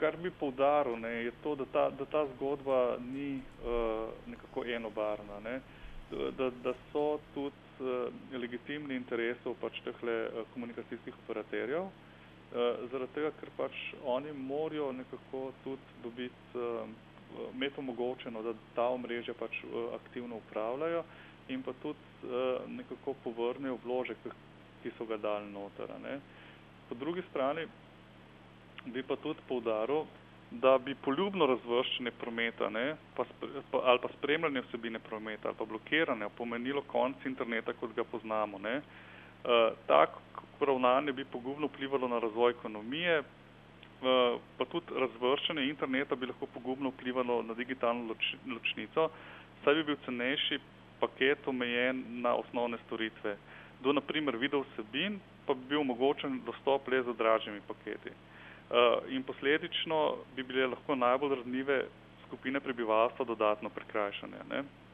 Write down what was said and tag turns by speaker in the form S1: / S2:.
S1: kar bi poudaril, ne, je to, da ta zgodba ni nekako enobarvna, ne. Da so tudi legitimni interesov pač tehle komunikacijskih operaterjev, zaradi tega, ker pač oni morajo nekako tudi dobiti, imeti omogočeno, da ta omrežja pač aktivno upravljajo in pa tudi nekako povrnejo vložek, ki so ga dali noter, ne. Po drugi strani bi pa tudi poudaril, da bi poljubno razvrščanje prometa, ne, ali pa spremljanje vsebine prometa ali pa blokiranje pomenilo konec interneta, kot ga poznamo, ne. Tako ravnanje bi pogubno vplivalo na razvoj ekonomije, pa tudi razvrščanje interneta bi lahko pogubno vplivalo na digitalno ločnico, saj bi bil cenejši paket omejen na osnovne storitve. Do na primer video vsebin pa bi bil omogočen dostop le z dražjimi paketi. In posledično bi bile lahko najbolj ranljive skupine prebivalstva dodatno prikrajšane, ne.